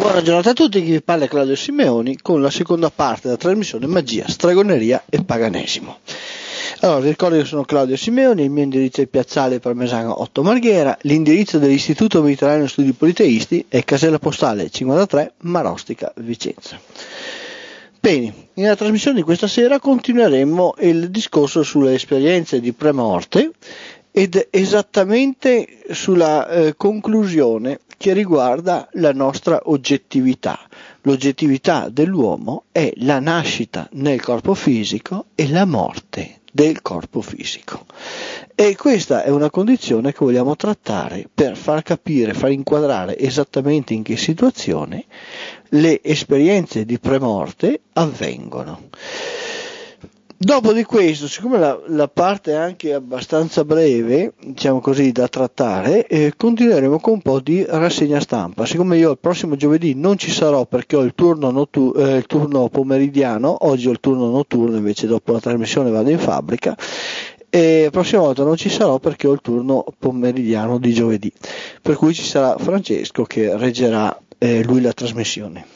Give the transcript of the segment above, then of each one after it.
Buona giornata a tutti, chi vi parla è Claudio Simeoni con la seconda parte della trasmissione Magia, Stregoneria e Paganesimo. Allora, vi ricordo che sono Claudio Simeoni, il mio indirizzo è Piazzale Parmesano 8 Marghera, l'indirizzo dell'Istituto Mediterraneo Studi Politeisti è casella postale 53 Marostica, Vicenza. Bene, nella trasmissione di questa sera continueremo il discorso sulle esperienze di premorte ed esattamente sulla conclusione che riguarda la nostra oggettività. L'oggettività dell'uomo è la nascita nel corpo fisico e la morte del corpo fisico. E questa è una condizione che vogliamo trattare per far capire, far inquadrare esattamente in che situazione le esperienze di premorte avvengono. Dopo di questo, siccome la parte è anche abbastanza breve, diciamo così, da trattare, continueremo con un po' di rassegna stampa. Siccome io il prossimo giovedì non ci sarò perché ho il turno pomeridiano, oggi ho il turno notturno, invece dopo la trasmissione vado in fabbrica, e la prossima volta non ci sarò perché ho il turno pomeridiano di giovedì, per cui ci sarà Francesco che reggerà lui la trasmissione.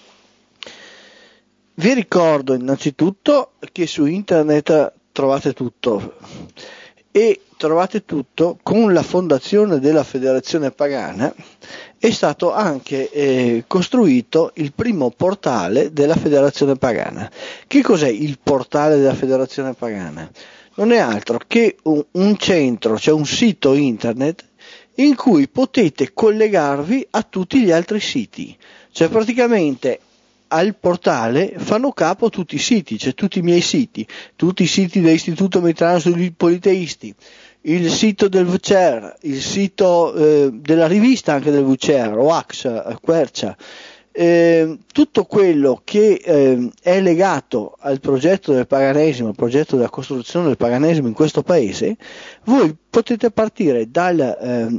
Vi ricordo innanzitutto che su internet trovate tutto e trovate tutto con la fondazione della Federazione Pagana. È stato anche costruito il primo portale della Federazione Pagana. Che cos'è il portale della Federazione Pagana? Non è altro che un centro, cioè un sito internet in cui potete collegarvi a tutti gli altri siti, cioè praticamente al portale fanno capo tutti i siti, cioè tutti i miei siti, tutti i siti dell'Istituto Mediterraneo Studi Politeisti, il sito del VCER, il sito della rivista anche del VCER, OAX, Quercia, tutto quello che è legato al progetto del paganesimo, al progetto della costruzione del paganesimo in questo paese, voi potete partire dal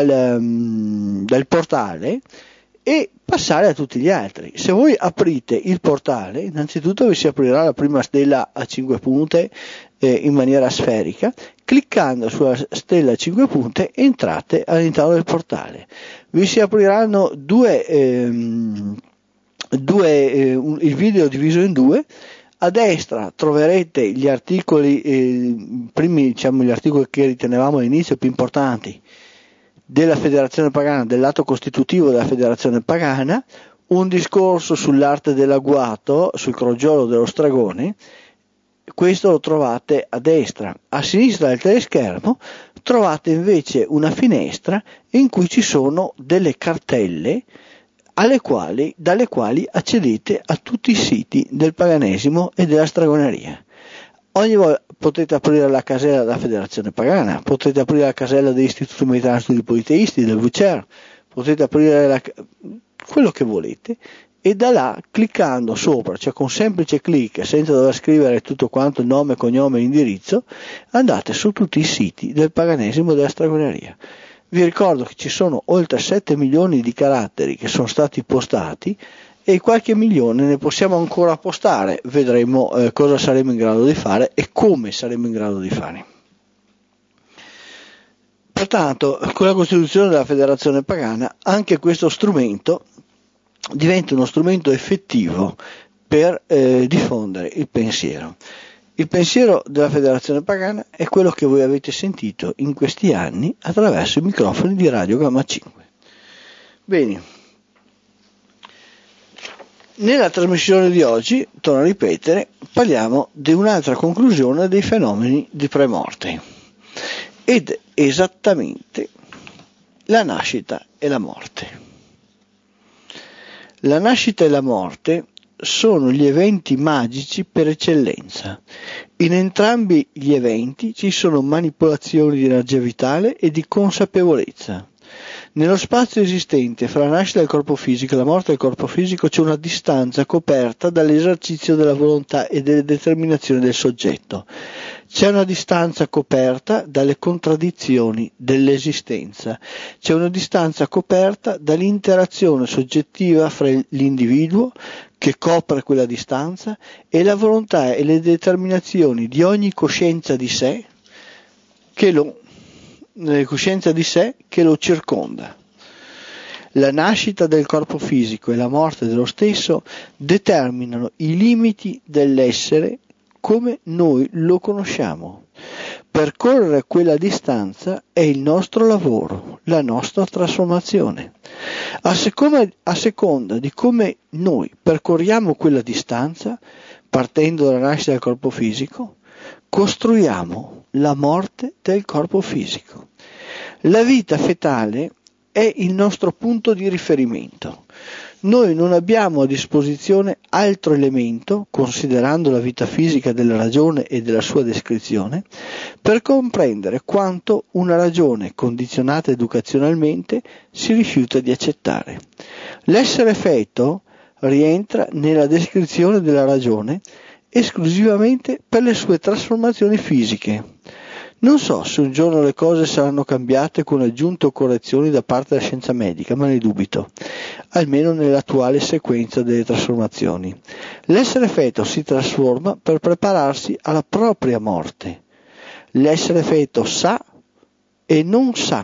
portale e passare a tutti gli altri. Se voi aprite il portale, innanzitutto vi si aprirà la prima stella a 5 punte in maniera sferica. Cliccando sulla stella a 5 punte entrate all'interno del portale. Vi si apriranno il video diviso in due. A destra troverete gli articoli, gli articoli che ritenevamo all'inizio più importanti della Federazione Pagana, del lato costitutivo della Federazione Pagana, un discorso sull'arte dell'agguato, sul crogiolo dello stragone. Questo lo trovate a destra. A sinistra del teleschermo trovate invece una finestra in cui ci sono delle cartelle dalle quali accedete a tutti i siti del paganesimo e della stragoneria. Ogni volta potete aprire la casella della Federazione Pagana, potete aprire la casella dell'Istituto Mediterraneo Studi Politeisti, del VCER, potete aprire quello che volete, e da là, cliccando sopra, cioè con semplice clic, senza dover scrivere tutto quanto, nome, cognome e indirizzo, andate su tutti i siti del paganesimo e della stragoneria. Vi ricordo che ci sono oltre 7 milioni di caratteri che sono stati postati e qualche milione ne possiamo ancora postare. Vedremo cosa saremo in grado di fare e come saremo in grado di fare. Pertanto, con la costituzione della Federazione Pagana, anche questo strumento diventa uno strumento effettivo per diffondere il pensiero. Il pensiero della Federazione Pagana è quello che voi avete sentito in questi anni attraverso i microfoni di Radio Gamma 5. Bene. Nella trasmissione di oggi, torno a ripetere, parliamo di un'altra conclusione dei fenomeni di premorte, ed esattamente la nascita e la morte. La nascita e la morte sono gli eventi magici per eccellenza. In entrambi gli eventi ci sono manipolazioni di energia vitale e di consapevolezza. Nello spazio esistente fra la nascita del corpo fisico e la morte del corpo fisico c'è una distanza coperta dall'esercizio della volontà e delle determinazioni del soggetto. C'è una distanza coperta dalle contraddizioni dell'esistenza. C'è una distanza coperta dall'interazione soggettiva fra l'individuo che copre quella distanza e la volontà e le determinazioni di ogni coscienza di sé che lo circonda. La nascita del corpo fisico e la morte dello stesso determinano i limiti dell'essere come noi lo conosciamo. Percorrere quella distanza è il nostro lavoro, la nostra trasformazione. A seconda di come noi percorriamo quella distanza, partendo dalla nascita del corpo fisico, costruiamo la morte del corpo fisico. La vita fetale è il nostro punto di riferimento. Noi non abbiamo a disposizione altro elemento, considerando la vita fisica della ragione e della sua descrizione, per comprendere quanto una ragione condizionata educazionalmente si rifiuta di accettare. L'essere feto rientra nella descrizione della ragione esclusivamente per le sue trasformazioni fisiche. Non so se un giorno le cose saranno cambiate con aggiunte o correzioni da parte della scienza medica, ma ne dubito, almeno nell'attuale sequenza delle trasformazioni. L'essere feto si trasforma per prepararsi alla propria morte. L'essere feto sa e non sa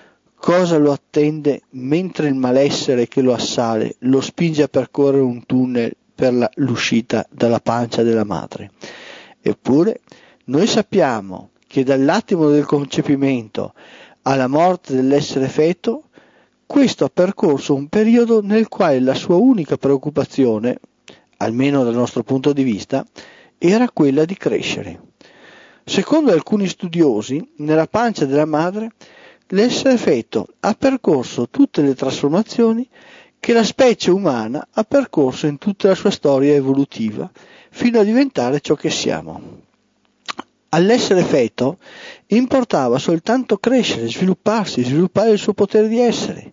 cosa lo attende mentre il malessere che lo assale lo spinge a percorrere un tunnel per l'uscita dalla pancia della madre. Eppure noi sappiamo che dall'attimo del concepimento alla morte dell'essere feto, questo ha percorso un periodo nel quale la sua unica preoccupazione, almeno dal nostro punto di vista, era quella di crescere. Secondo alcuni studiosi, nella pancia della madre, l'essere feto ha percorso tutte le trasformazioni che la specie umana ha percorso in tutta la sua storia evolutiva, fino a diventare ciò che siamo. All'essere feto importava soltanto crescere, sviluppare il suo potere di essere.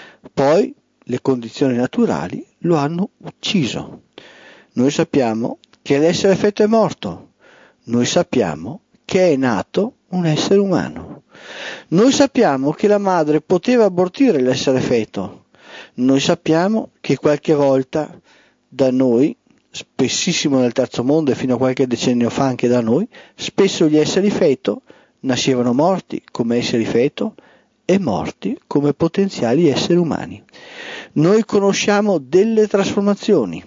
Poi le condizioni naturali lo hanno ucciso. Noi sappiamo che l'essere feto è morto. Noi sappiamo che è nato un essere umano. Noi sappiamo che la madre poteva abortire l'essere feto. Noi sappiamo che qualche volta da noi, spessissimo nel terzo mondo e fino a qualche decennio fa anche da noi, spesso gli esseri feto nascevano morti come esseri feto e morti come potenziali esseri umani. Noi conosciamo delle trasformazioni,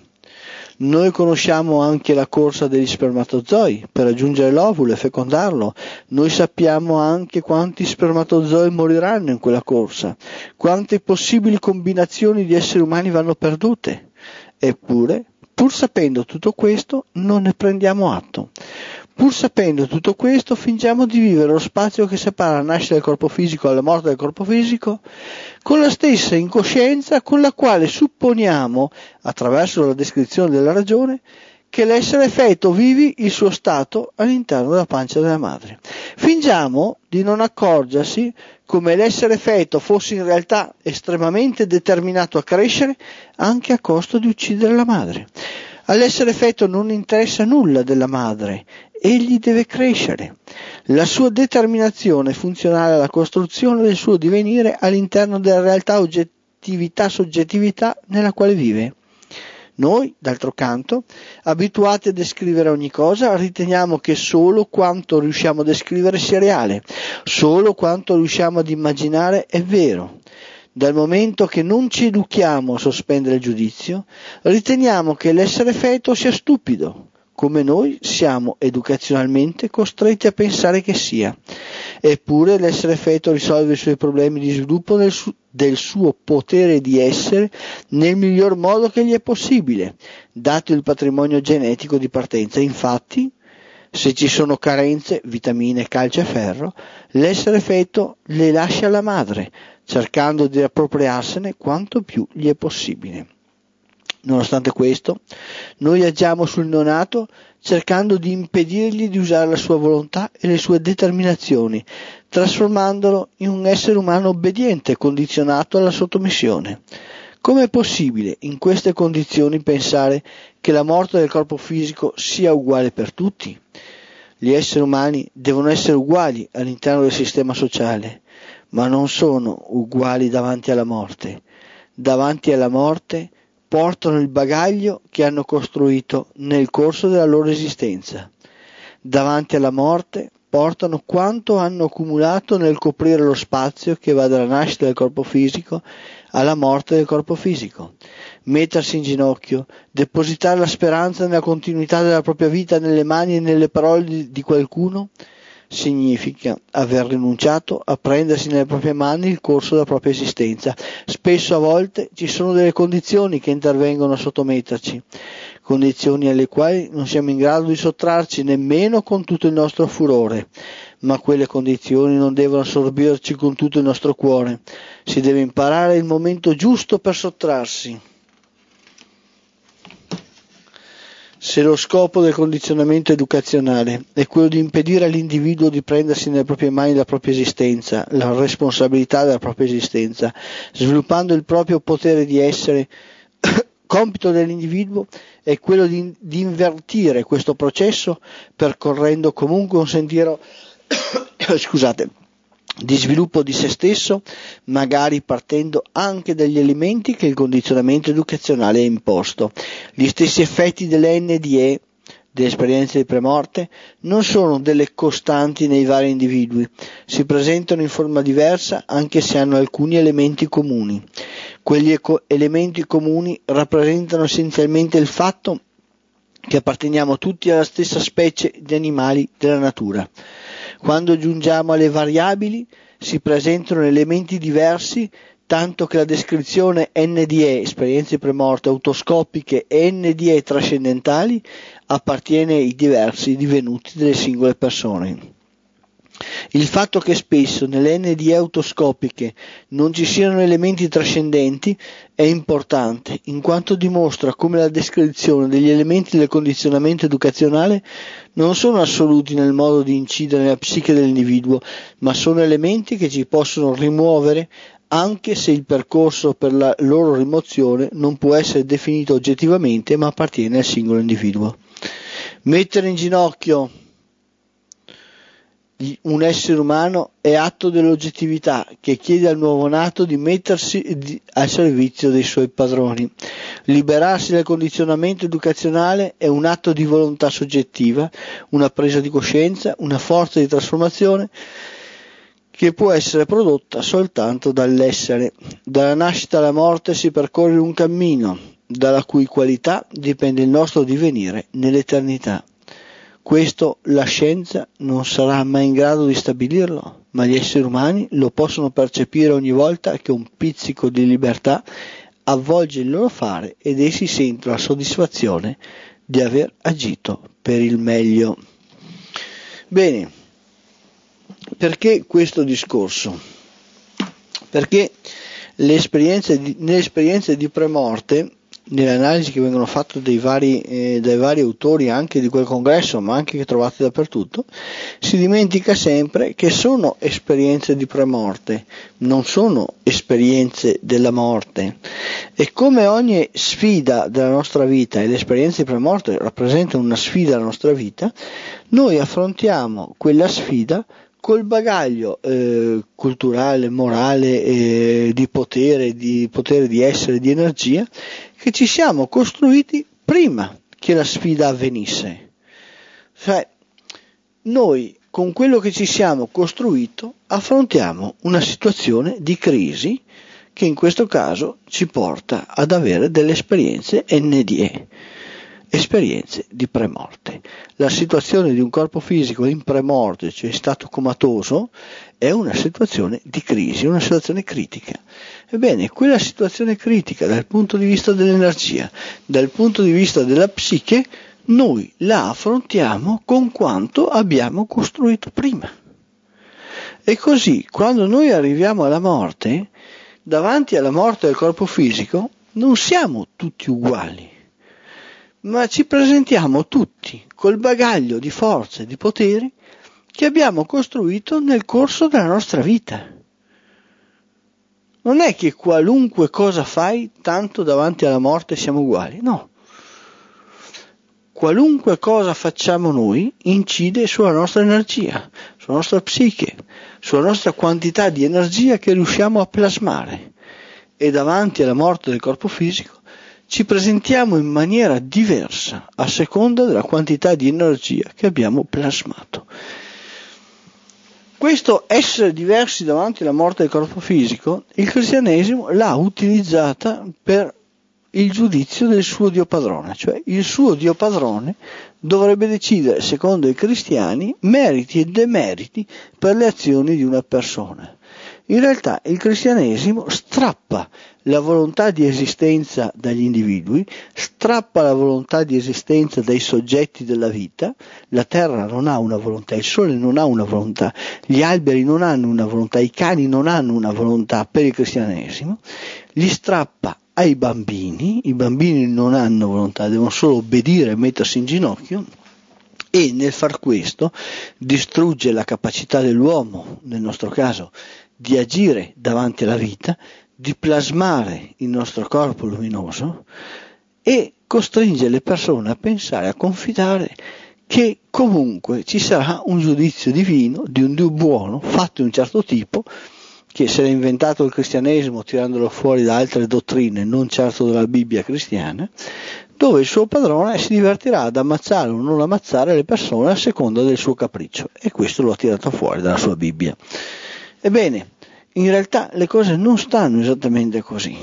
noi conosciamo anche la corsa degli spermatozoi per raggiungere l'ovulo e fecondarlo, noi sappiamo anche quanti spermatozoi moriranno in quella corsa, quante possibili combinazioni di esseri umani vanno perdute, eppure pur sapendo tutto questo non ne prendiamo atto. Pur sapendo tutto questo fingiamo di vivere lo spazio che separa la nascita del corpo fisico dalla morte del corpo fisico con la stessa incoscienza con la quale supponiamo, attraverso la descrizione della ragione, che l'essere feto vivi il suo stato all'interno della pancia della madre. Fingiamo di non accorgersi come l'essere feto fosse in realtà estremamente determinato a crescere anche a costo di uccidere la madre. All'essere feto non interessa nulla della madre, egli deve crescere. La sua determinazione è funzionale alla costruzione del suo divenire all'interno della realtà oggettività-soggettività nella quale vive. Noi, d'altro canto, abituati a descrivere ogni cosa, riteniamo che solo quanto riusciamo a descrivere sia reale, solo quanto riusciamo ad immaginare è vero. Dal momento che non ci educhiamo a sospendere il giudizio, riteniamo che l'essere feto sia stupido, come noi siamo educazionalmente costretti a pensare che sia. Eppure l'essere feto risolve i suoi problemi di sviluppo del suo potere di essere nel miglior modo che gli è possibile, dato il patrimonio genetico di partenza. Infatti, se ci sono carenze, vitamine, calcio e ferro, l'essere feto le lascia alla madre, cercando di appropriarsene quanto più gli è possibile. Nonostante questo, noi agiamo sul neonato cercando di impedirgli di usare la sua volontà e le sue determinazioni, trasformandolo in un essere umano obbediente e condizionato alla sottomissione. Come è possibile in queste condizioni pensare che la morte del corpo fisico sia uguale per tutti? Gli esseri umani devono essere uguali all'interno del sistema sociale, ma non sono uguali davanti alla morte. Davanti alla morte portano il bagaglio che hanno costruito nel corso della loro esistenza. Davanti alla morte portano quanto hanno accumulato nel coprire lo spazio che va dalla nascita del corpo fisico alla morte del corpo fisico. Mettersi in ginocchio, depositare la speranza nella continuità della propria vita nelle mani e nelle parole di qualcuno, significa aver rinunciato a prendersi nelle proprie mani il corso della propria esistenza. Spesso a volte ci sono delle condizioni che intervengono a sottometterci, condizioni alle quali non siamo in grado di sottrarci nemmeno con tutto il nostro furore, ma quelle condizioni non devono assorbirci con tutto il nostro cuore. Si deve imparare il momento giusto per sottrarsi. Se lo scopo del condizionamento educazionale è quello di impedire all'individuo di prendersi nelle proprie mani la propria esistenza, la responsabilità della propria esistenza, sviluppando il proprio potere di essere, compito dell'individuo è quello di invertire questo processo percorrendo comunque un sentiero di sviluppo di se stesso, magari partendo anche dagli elementi che il condizionamento educazionale ha imposto. Gli stessi effetti delle NDE, delle esperienze di premorte, non sono delle costanti nei vari individui, si presentano in forma diversa anche se hanno alcuni elementi comuni. Quegli elementi comuni rappresentano essenzialmente il fatto che apparteniamo tutti alla stessa specie di animali della natura. Quando giungiamo alle variabili si presentano elementi diversi, tanto che la descrizione NDE, esperienze premorte autoscopiche, e NDE trascendentali appartiene ai diversi divenuti delle singole persone. Il fatto che spesso nelle NDE autoscopiche non ci siano elementi trascendenti è importante, in quanto dimostra come la descrizione degli elementi del condizionamento educazionale non sono assoluti nel modo di incidere nella psiche dell'individuo, ma sono elementi che ci possono rimuovere anche se il percorso per la loro rimozione non può essere definito oggettivamente, ma appartiene al singolo individuo. Mettere in ginocchio un essere umano è atto dell'oggettività che chiede al nuovo nato di mettersi al servizio dei suoi padroni. Liberarsi dal condizionamento educazionale è un atto di volontà soggettiva, una presa di coscienza, una forza di trasformazione che può essere prodotta soltanto dall'essere. Dalla nascita alla morte si percorre un cammino, dalla cui qualità dipende il nostro divenire nell'eternità. Questo la scienza non sarà mai in grado di stabilirlo, ma gli esseri umani lo possono percepire ogni volta che un pizzico di libertà avvolge il loro fare ed essi sentono la soddisfazione di aver agito per il meglio. Bene, perché questo discorso? Perché nelle esperienze di premorte, nelle analisi che vengono fatte dai vari autori anche di quel congresso, ma anche che trovate dappertutto, si dimentica sempre che sono esperienze di premorte, non sono esperienze della morte. E come ogni sfida della nostra vita, e le esperienze di premorte rappresentano una sfida della nostra vita, noi affrontiamo quella sfida col bagaglio culturale, morale, di potere di essere, di energia, che ci siamo costruiti prima che la sfida avvenisse. Cioè, noi con quello che ci siamo costruito affrontiamo una situazione di crisi che in questo caso ci porta ad avere delle esperienze NDE, esperienze di premorte. La situazione di un corpo fisico in premorte, cioè in stato comatoso, è una situazione di crisi, una situazione critica. Ebbene, quella situazione critica dal punto di vista dell'energia, dal punto di vista della psiche, noi la affrontiamo con quanto abbiamo costruito prima. E così, quando noi arriviamo alla morte, davanti alla morte del corpo fisico, non siamo tutti uguali, ma ci presentiamo tutti col bagaglio di forze e di poteri che abbiamo costruito nel corso della nostra vita. Non è che qualunque cosa fai, tanto davanti alla morte siamo uguali, no. Qualunque cosa facciamo noi incide sulla nostra energia, sulla nostra psiche, sulla nostra quantità di energia che riusciamo a plasmare. E davanti alla morte del corpo fisico ci presentiamo in maniera diversa a seconda della quantità di energia che abbiamo plasmato. Questo essere diversi davanti alla morte del corpo fisico, il cristianesimo l'ha utilizzata per il giudizio del suo Dio padrone, cioè il suo Dio padrone dovrebbe decidere, secondo i cristiani, meriti e demeriti per le azioni di una persona. In realtà il cristianesimo strappa la volontà di esistenza dagli individui, strappa la volontà di esistenza dai soggetti della vita. La terra non ha una volontà, il sole non ha una volontà, gli alberi non hanno una volontà, i cani non hanno una volontà per il cristianesimo, li strappa ai bambini, i bambini non hanno volontà, devono solo obbedire e mettersi in ginocchio, e nel far questo distrugge la capacità dell'uomo, nel nostro caso, di agire davanti alla vita, di plasmare il nostro corpo luminoso, e costringe le persone a pensare, a confidare che comunque ci sarà un giudizio divino di un Dio buono, fatto di un certo tipo, che se l'è inventato il cristianesimo tirandolo fuori da altre dottrine, non certo dalla Bibbia cristiana, dove il suo padrone si divertirà ad ammazzare o non ammazzare le persone a seconda del suo capriccio, e questo lo ha tirato fuori dalla sua Bibbia. Ebbene, in realtà le cose non stanno esattamente così.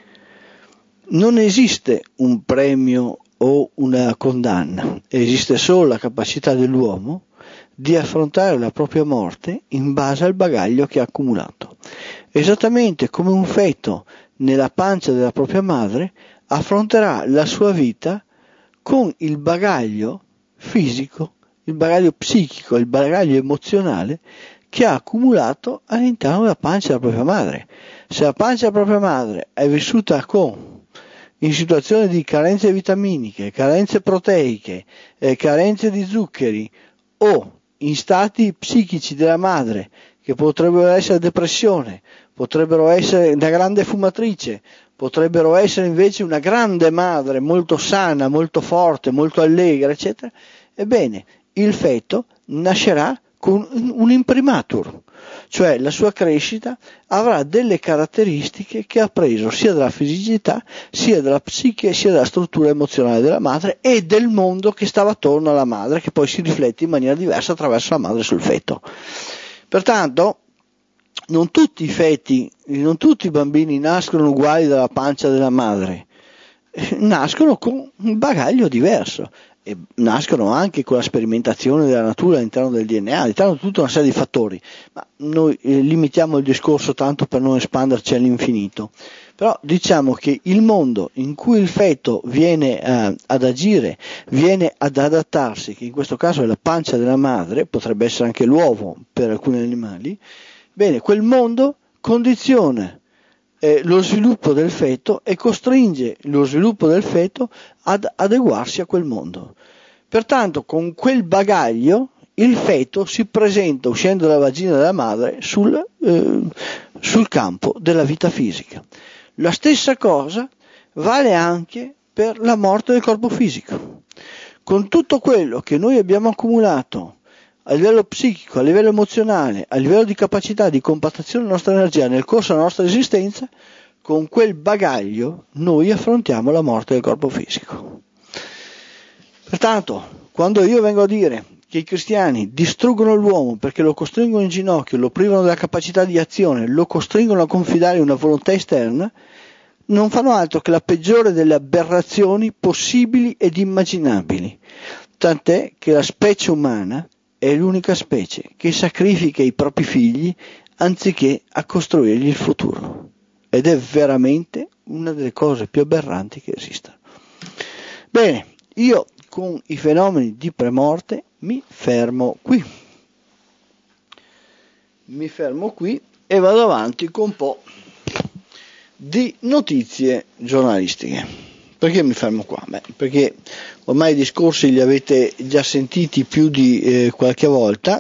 Non esiste un premio o una condanna, esiste solo la capacità dell'uomo di affrontare la propria morte in base al bagaglio che ha accumulato. Esattamente come un feto nella pancia della propria madre affronterà la sua vita con il bagaglio fisico, il bagaglio psichico, il bagaglio emozionale che ha accumulato all'interno della pancia della propria madre. Se la pancia della propria madre è vissuta in situazioni di carenze vitaminiche, carenze proteiche, carenze di zuccheri, o in stati psichici della madre, che potrebbero essere depressione, potrebbero essere una grande fumatrice, potrebbero essere invece una grande madre, molto sana, molto forte, molto allegra, eccetera, ebbene, il feto nascerà con un imprimatur, cioè la sua crescita avrà delle caratteristiche che ha preso sia dalla fisicità, sia dalla psiche, sia dalla struttura emozionale della madre e del mondo che stava attorno alla madre, che poi si riflette in maniera diversa attraverso la madre sul feto. Pertanto, non tutti i bambini nascono uguali dalla pancia della madre, nascono con un bagaglio diverso. E nascono anche con la sperimentazione della natura all'interno del DNA, all'interno di tutta una serie di fattori, ma noi limitiamo il discorso tanto per non espanderci all'infinito. Però diciamo che il mondo in cui il feto viene ad agire, viene ad adattarsi, che in questo caso è la pancia della madre, potrebbe essere anche l'uovo per alcuni animali, bene, quel mondo condiziona lo sviluppo del feto e costringe lo sviluppo del feto ad adeguarsi a quel mondo. Pertanto, con quel bagaglio, il feto si presenta uscendo dalla vagina della madre sul campo della vita fisica. La stessa cosa vale anche per la morte del corpo fisico. Con tutto quello che noi abbiamo accumulato a livello psichico, a livello emozionale, a livello di capacità di compattazione della nostra energia nel corso della nostra esistenza, con quel bagaglio noi affrontiamo la morte del corpo fisico. Pertanto, quando io vengo a dire che i cristiani distruggono l'uomo perché lo costringono in ginocchio, lo privano della capacità di azione, lo costringono a confidare in una volontà esterna, non fanno altro che la peggiore delle aberrazioni possibili ed immaginabili, tant'è che la specie umana è l'unica specie che sacrifica i propri figli anziché a costruirgli il futuro. Ed è veramente una delle cose più aberranti che esistano. Bene, io con i fenomeni di premorte mi fermo qui. E vado avanti con un po' di notizie giornalistiche. Perché mi fermo qua? Perché ormai i discorsi li avete già sentiti più di qualche volta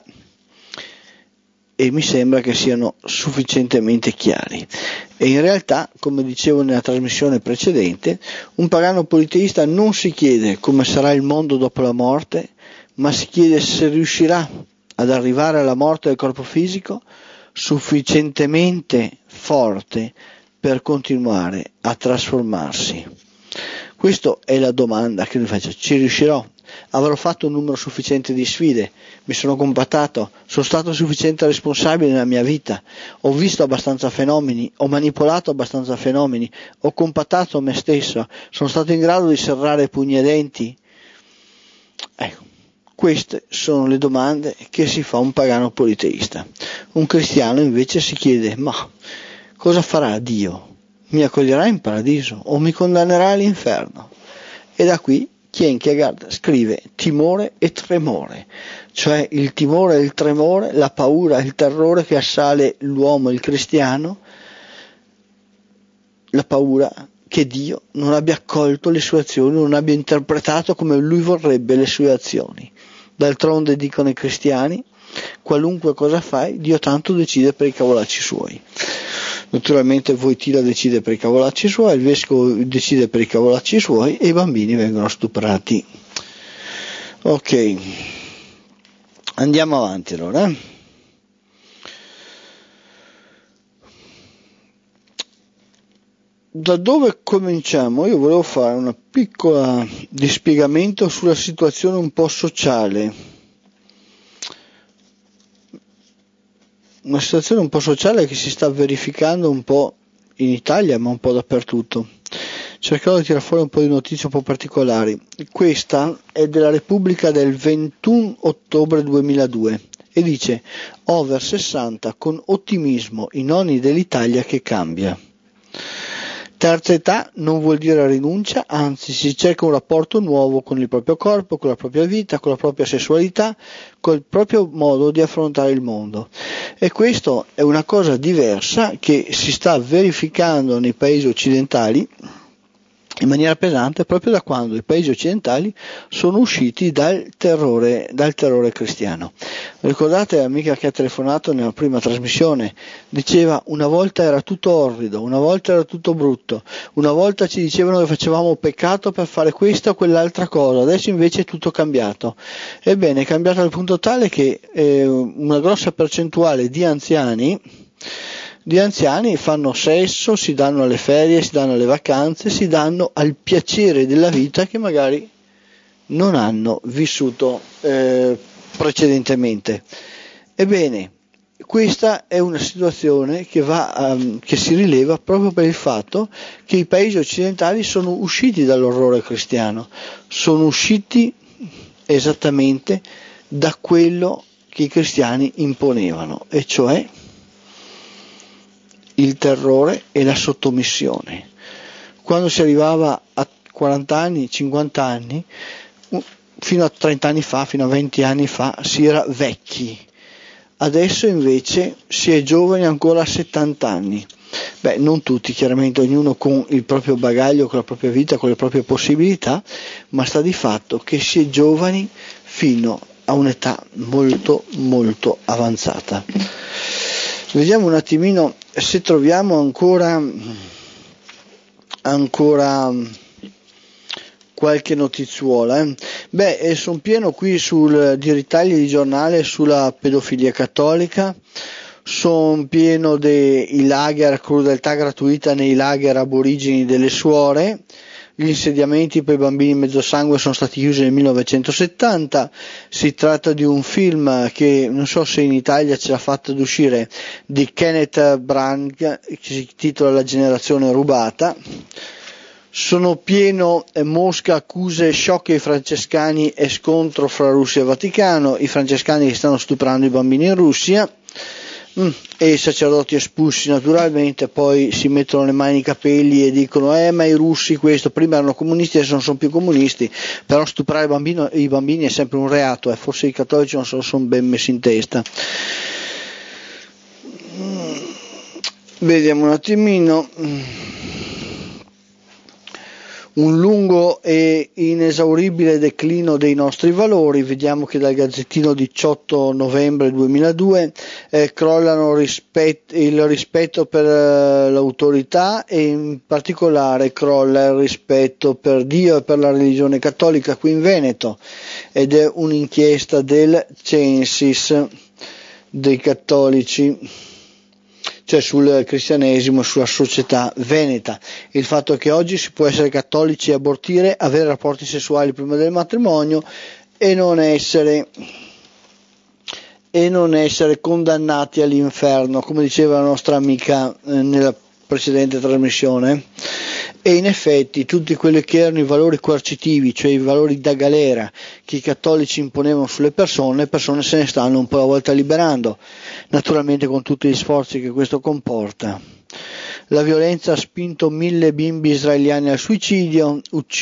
e mi sembra che siano sufficientemente chiari. E in realtà, come dicevo nella trasmissione precedente, un pagano politeista non si chiede come sarà il mondo dopo la morte, ma si chiede se riuscirà ad arrivare alla morte del corpo fisico sufficientemente forte per continuare a trasformarsi. Questa è la domanda che mi faccio: ci riuscirò? avrò fatto un numero sufficiente di sfide, mi sono combattato, sono stato sufficientemente responsabile nella mia vita, ho visto abbastanza fenomeni, ho manipolato abbastanza fenomeni, ho compattato me stesso, sono stato in grado di serrare pugni e denti. Ecco, queste sono le domande che si fa un pagano politeista. Un cristiano invece si chiede: ma cosa farà Dio? Mi accoglierà in paradiso o mi condannerà all'inferno? E da qui Kierkegaard scrive timore e tremore, cioè il timore e il tremore, la paura e il terrore che assale l'uomo, il cristiano, la paura che Dio non abbia accolto le sue azioni, non abbia interpretato come lui vorrebbe le sue azioni. D'altronde, dicono i cristiani, qualunque cosa fai, Dio tanto decide per i cavolacci suoi. Naturalmente Wojtyla decide per i cavolacci suoi, il vescovo decide per i cavolacci suoi e i bambini vengono stuprati. Ok, andiamo avanti allora. Da dove cominciamo? Io volevo fare una piccola dispiegamento sulla situazione un po' sociale. Una situazione un po' sociale che si sta verificando un po' in Italia, ma un po' dappertutto. Cercherò di tirare fuori un po' di notizie un po' particolari. Questa è della Repubblica del 21 ottobre 2002 e dice: over 60 con ottimismo i nonni dell'Italia che cambia. Terza età non vuol dire rinuncia, anzi si cerca un rapporto nuovo con il proprio corpo, con la propria vita, con la propria sessualità, col proprio modo di affrontare il mondo. E questo è una cosa diversa che si sta verificando nei paesi occidentali in maniera pesante proprio da quando i paesi occidentali sono usciti dal terrore cristiano. Ricordate l'amica che ha telefonato nella prima trasmissione? Diceva: una volta era tutto orrido, una volta era tutto brutto, una volta ci dicevano che facevamo peccato per fare questa o quell'altra cosa, adesso invece è tutto cambiato. Ebbene, è cambiato al punto tale che una grossa percentuale di anziani fanno sesso, si danno alle ferie, si danno alle vacanze, si danno al piacere della vita che magari non hanno vissuto precedentemente. Ebbene, questa è una situazione che si rileva proprio per il fatto che i paesi occidentali sono usciti dall'orrore cristiano, sono usciti esattamente da quello che i cristiani imponevano, e cioè il terrore e la sottomissione. Quando si arrivava a 40 anni, 50 anni, fino a 30 anni fa, fino a 20 anni fa, si era vecchi. Adesso invece si è giovani ancora a 70 anni. Beh, non tutti, chiaramente, ognuno con il proprio bagaglio, con la propria vita, con le proprie possibilità, ma sta di fatto che si è giovani fino a un'età molto molto avanzata. Vediamo un attimino se troviamo ancora qualche notizuola. Beh, sono pieno qui di ritagli di giornale sulla pedofilia cattolica, sono pieno dei lager, crudeltà gratuita nei lager aborigeni delle suore. Gli insediamenti per i bambini mezzosangue sono stati chiusi nel 1970, si tratta di un film che non so se in Italia ce l'ha fatta ad uscire, di Kenneth Branagh, che si intitola La generazione rubata. Sono pieno Mosca, accuse sciocche ai francescani e scontro fra Russia e Vaticano, i francescani che stanno stuprando i bambini in Russia. E i sacerdoti espulsi naturalmente poi si mettono le mani nei capelli e dicono ma i russi questo, prima erano comunisti adesso non sono più comunisti, però stuprare i bambini è sempre un reato, forse i cattolici non se lo sono ben messi in testa. Vediamo un attimino. Un lungo e inesauribile declino dei nostri valori. Vediamo che dal Gazzettino 18 novembre 2002 crollano il rispetto per l'autorità e in particolare crolla il rispetto per Dio e per la religione cattolica qui in Veneto, ed è un'inchiesta del Censis dei cattolici. cioè sul cristianesimo e sulla società veneta. Il fatto che oggi si può essere cattolici e abortire, avere rapporti sessuali prima del matrimonio e non essere condannati all'inferno, come diceva la nostra amica nella precedente trasmissione. E in effetti tutti quelli che erano i valori coercitivi, cioè i valori da galera che i cattolici imponevano sulle persone, le persone se ne stanno un po' alla volta liberando, naturalmente con tutti gli sforzi che questo comporta. La violenza ha spinto 1000 bimbi israeliani al suicidio,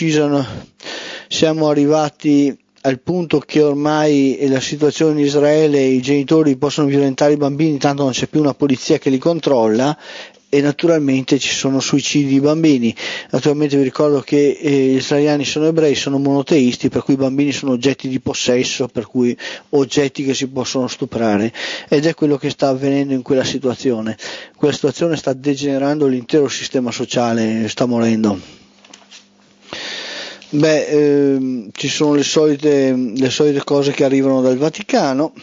siamo arrivati al punto che ormai la situazione in Israele, i genitori possono violentare i bambini, tanto non c'è più una polizia che li controlla, e naturalmente ci sono suicidi di bambini. Naturalmente vi ricordo che gli israeliani sono ebrei, sono monoteisti, per cui i bambini sono oggetti di possesso, per cui oggetti che si possono stuprare, ed è quello che sta avvenendo in quella situazione. Quella situazione sta degenerando l'intero sistema sociale, sta morendo. Ci sono le solite cose che arrivano dal Vaticano.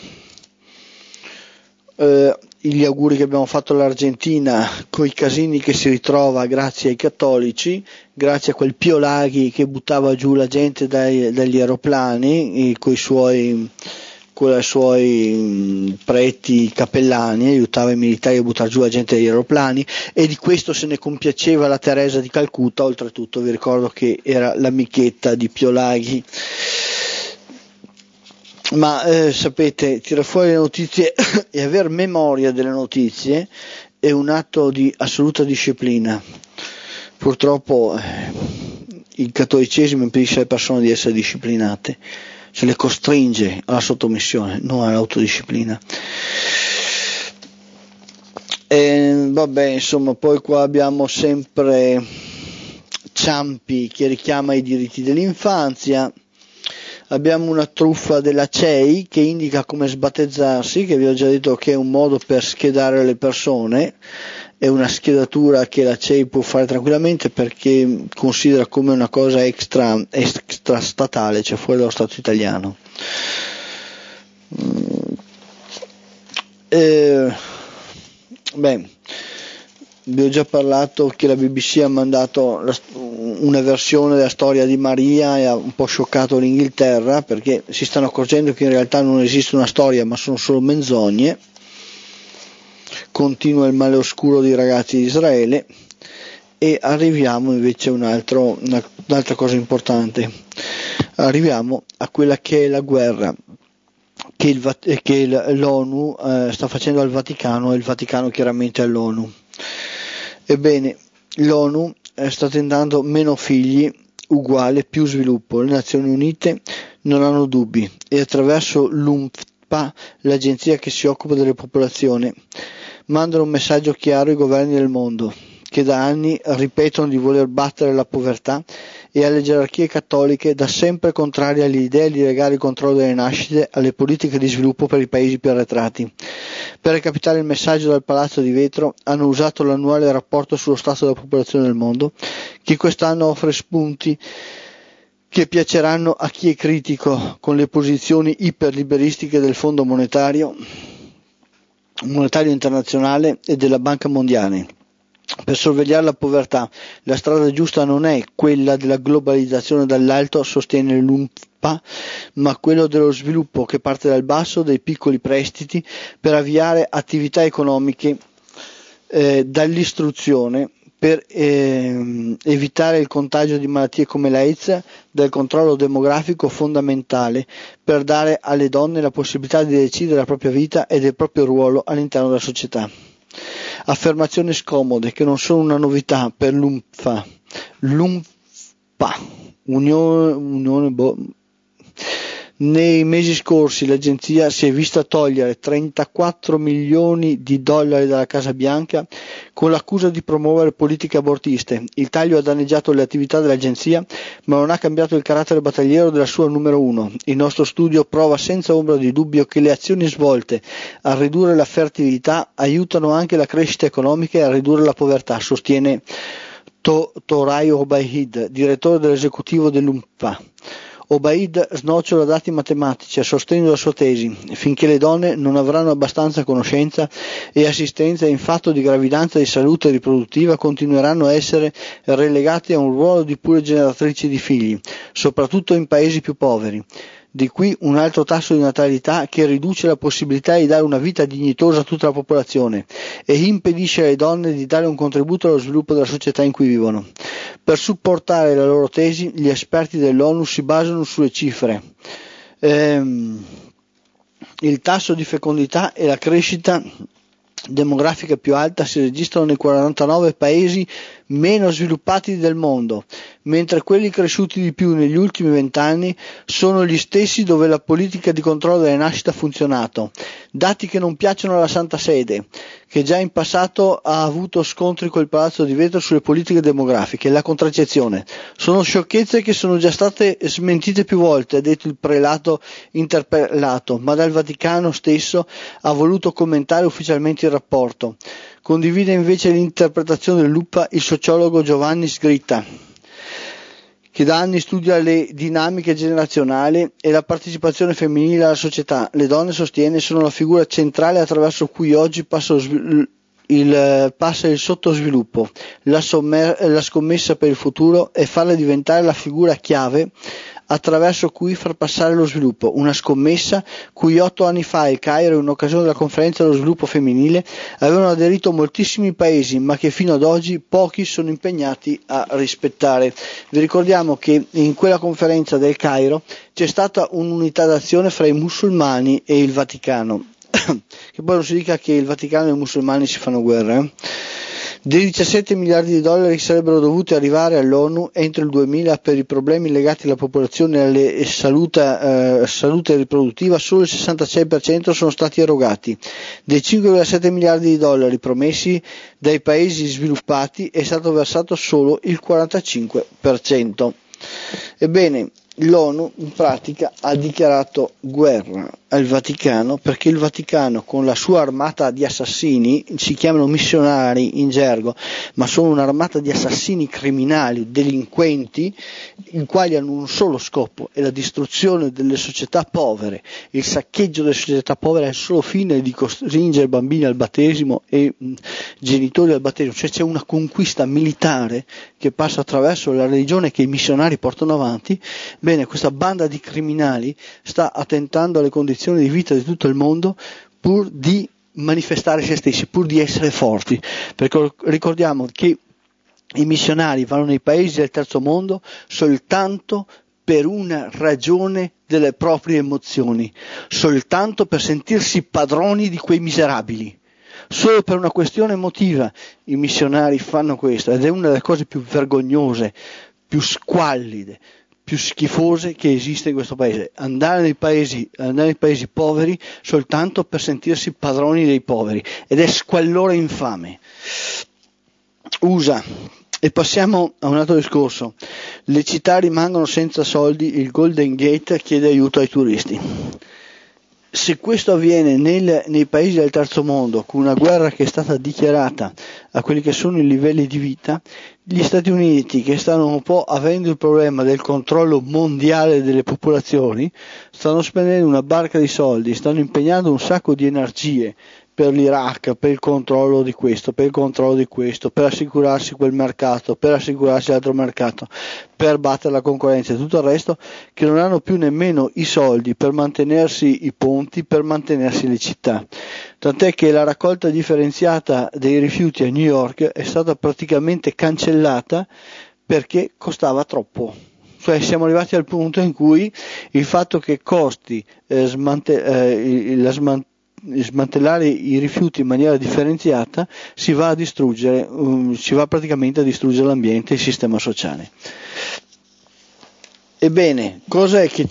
Gli auguri che abbiamo fatto all'Argentina con i casini che si ritrova grazie ai cattolici, grazie a quel Pio Laghi che buttava giù la gente dagli aeroplani con i suoi preti cappellani, aiutava i militari a buttare giù la gente dagli aeroplani, e di questo se ne compiaceva la Teresa di Calcutta. Oltretutto vi ricordo che era l'amichetta di Pio Laghi. Ma sapete, tirare fuori le notizie e aver memoria delle notizie è un atto di assoluta disciplina. Purtroppo il cattolicesimo impedisce alle persone di essere disciplinate, se le costringe alla sottomissione, non all'autodisciplina. Insomma, poi qua abbiamo sempre Ciampi che richiama i diritti dell'infanzia. Abbiamo una truffa della CEI che indica come sbattezzarsi, che vi ho già detto che è un modo per schedare le persone, è una schedatura che la CEI può fare tranquillamente perché considera come una cosa extra statale, cioè fuori dallo Stato italiano. Vi ho già parlato che la BBC ha mandato una versione della storia di Maria e ha un po' scioccato l'Inghilterra, perché si stanno accorgendo che in realtà non esiste una storia ma sono solo menzogne. Continua il male oscuro dei ragazzi di Israele. E arriviamo invece a un'altra cosa importante, arriviamo a quella che è la guerra che l'ONU sta facendo al Vaticano, e il Vaticano chiaramente all'ONU. Ebbene, l'ONU sta tentando meno figli uguale più sviluppo. Le Nazioni Unite non hanno dubbi, e attraverso l'UNFPA, l'agenzia che si occupa delle popolazioni, mandano un messaggio chiaro ai governi del mondo, che da anni ripetono di voler battere la povertà, e alle gerarchie cattoliche da sempre contrarie all'idea di legare il controllo delle nascite alle politiche di sviluppo per i paesi più arretrati. Per recapitare il messaggio dal Palazzo di Vetro, hanno usato l'annuale rapporto sullo stato della popolazione del mondo, che quest'anno offre spunti che piaceranno a chi è critico con le posizioni iperliberistiche del Fondo monetario internazionale e della Banca Mondiale. Per sorvegliare la povertà, la strada giusta non è quella della globalizzazione dall'alto, sostiene l'UNFPA, ma quello dello sviluppo che parte dal basso, dai piccoli prestiti, per avviare attività economiche, dall'istruzione, per evitare il contagio di malattie come l'AIDS, del controllo demografico fondamentale, per dare alle donne la possibilità di decidere la propria vita e del proprio ruolo all'interno della società. Affermazioni scomode che non sono una novità per l'UNFPA. Nei mesi scorsi l'agenzia si è vista togliere 34 milioni di dollari dalla Casa Bianca con l'accusa di promuovere politiche abortiste. Il taglio ha danneggiato le attività dell'agenzia, ma non ha cambiato il carattere battagliero della sua numero uno. Il nostro studio prova senza ombra di dubbio che le azioni svolte a ridurre la fertilità aiutano anche la crescita economica e a ridurre la povertà, sostiene Toray Obaid, direttore dell'esecutivo dell'UNFPA. Obaid snocciola dati matematici a sostegno della sua tesi: finché le donne non avranno abbastanza conoscenza e assistenza in fatto di gravidanza e di salute riproduttiva, continueranno a essere relegate a un ruolo di pure generatrici di figli, soprattutto in paesi più poveri. Di qui un alto tasso di natalità che riduce la possibilità di dare una vita dignitosa a tutta la popolazione e impedisce alle donne di dare un contributo allo sviluppo della società in cui vivono. Per supportare la loro tesi, gli esperti dell'ONU si basano sulle cifre. Il tasso di fecondità e la crescita demografica più alta si registrano nei 49 paesi meno sviluppati del mondo, mentre quelli cresciuti di più negli ultimi 20 anni sono gli stessi dove la politica di controllo delle nascite ha funzionato. Dati che non piacciono alla Santa Sede, che già in passato ha avuto scontri col Palazzo di Vetro sulle politiche demografiche. La contraccezione sono sciocchezze che sono già state smentite più volte, ha detto il prelato interpellato, ma dal Vaticano stesso ha voluto commentare ufficialmente il rapporto. Condivide invece l'interpretazione dell'UPA il sociologo Giovanni Sgritta, che da anni studia le dinamiche generazionali e la partecipazione femminile alla società. Le donne, sostiene, sono la figura centrale attraverso cui oggi passa il sottosviluppo. La scommessa per il futuro è farle diventare la figura chiave attraverso cui far passare lo sviluppo, una scommessa cui 8 anni fa il Cairo, in occasione della conferenza dello sviluppo femminile, avevano aderito moltissimi paesi, ma che fino ad oggi pochi sono impegnati a rispettare. Vi ricordiamo che in quella conferenza del Cairo c'è stata un'unità d'azione fra i musulmani e il Vaticano, che poi non si dica che il Vaticano e i musulmani si fanno guerra. Dei 17 miliardi di dollari che sarebbero dovuti arrivare all'ONU entro il 2000 per i problemi legati alla popolazione e alla salute riproduttiva, solo il 66% sono stati erogati. Dei 5,7 miliardi di dollari promessi dai paesi sviluppati è stato versato solo il 45%. Ebbene, l'ONU in pratica ha dichiarato guerra al Vaticano, perché il Vaticano, con la sua armata di assassini, si chiamano missionari in gergo, ma sono un'armata di assassini criminali, delinquenti, i quali hanno un solo scopo: è la distruzione delle società povere. Il saccheggio delle società povere ha il solo fine di costringere bambini al battesimo e genitori al battesimo, cioè c'è una conquista militare che passa attraverso la religione che i missionari portano avanti. Bene, questa banda di criminali sta attentando alle condizioni di vita di tutto il mondo pur di manifestare se stessi, pur di essere forti, perché ricordiamo che i missionari vanno nei paesi del terzo mondo soltanto per una ragione delle proprie emozioni, soltanto per sentirsi padroni di quei miserabili. Solo per una questione emotiva i missionari fanno questo, ed è una delle cose più vergognose, più squallide, più schifose che esiste in questo paese: andare nei paesi poveri soltanto per sentirsi padroni dei poveri, ed è squallore infame. USA. E passiamo a un altro discorso: le città rimangono senza soldi, il Golden Gate chiede aiuto ai turisti. Se questo avviene nei paesi del terzo mondo, con una guerra che è stata dichiarata a quelli che sono i livelli di vita, gli Stati Uniti, che stanno un po' avendo il problema del controllo mondiale delle popolazioni, stanno spendendo una barca di soldi, stanno impegnando un sacco di energie per l'Iraq, per il controllo di questo, per assicurarsi quel mercato, per assicurarsi l'altro mercato, per battere la concorrenza e tutto il resto, che non hanno più nemmeno i soldi per mantenersi i ponti, per mantenersi le città. Tant'è che la raccolta differenziata dei rifiuti a New York è stata praticamente cancellata perché costava troppo. Cioè siamo arrivati al punto in cui il fatto che costi smantellare i rifiuti in maniera differenziata si va praticamente a distruggere l'ambiente e il sistema sociale. Ebbene, cos'è che